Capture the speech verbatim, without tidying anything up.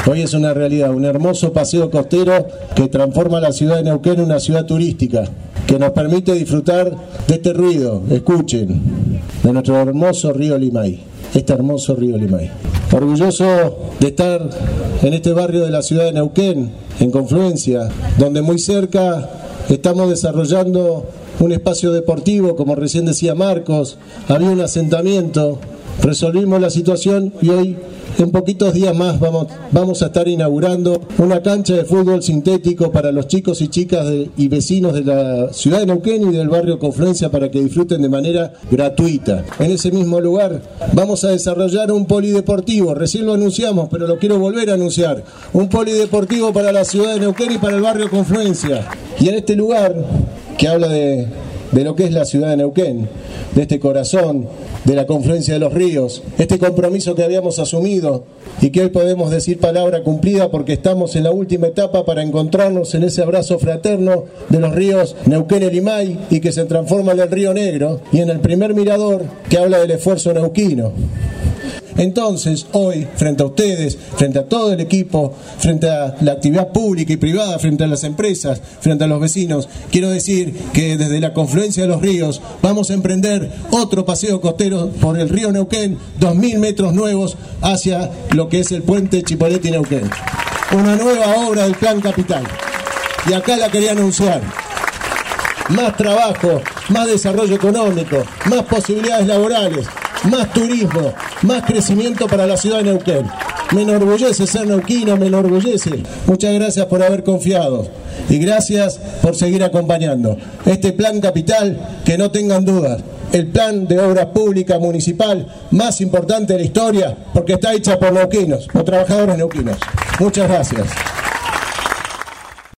Hoy es una realidad, un hermoso paseo costero que transforma la ciudad de Neuquén en una ciudad turística, que nos permite disfrutar de este ruido, escuchen, de nuestro hermoso río Limay, este hermoso río Limay. Orgulloso de estar en este barrio de la ciudad de Neuquén, en Confluencia, donde muy cerca estamos desarrollando un espacio deportivo, como recién decía Marcos, había un asentamiento, resolvimos la situación y hoy en poquitos días más vamos, vamos a estar inaugurando una cancha de fútbol sintético para los chicos y chicas de, y vecinos de la ciudad de Neuquén y del barrio Confluencia para que disfruten de manera gratuita. En ese mismo lugar vamos a desarrollar un polideportivo, recién lo anunciamos, pero lo quiero volver a anunciar, un polideportivo para la ciudad de Neuquén y para el barrio Confluencia. Y en este lugar, que habla de, de lo que es la ciudad de Neuquén, de este corazón, de la confluencia de los ríos, este compromiso que habíamos asumido y que hoy podemos decir palabra cumplida porque estamos en la última etapa para encontrarnos en ese abrazo fraterno de los ríos Neuquén y Limay y que se transforma en el Río Negro y en el primer mirador que habla del esfuerzo neuquino. Entonces, hoy, frente a ustedes, frente a todo el equipo, frente a la actividad pública y privada, frente a las empresas, frente a los vecinos, quiero decir que desde la confluencia de los ríos vamos a emprender otro paseo costero por el río Neuquén, dos mil metros nuevos hacia lo que es el puente Chipoleti-Neuquén. Una nueva obra del Plan Capital. Y acá la quería anunciar. Más trabajo, más desarrollo económico, más posibilidades laborales, más turismo, más crecimiento para la ciudad de Neuquén. Me enorgullece ser neuquino, me enorgullece. Muchas gracias por haber confiado y gracias por seguir acompañando este Plan Capital, que no tengan dudas, el plan de obra pública municipal más importante de la historia, porque está hecha por neuquinos, por trabajadores neuquinos. Muchas gracias.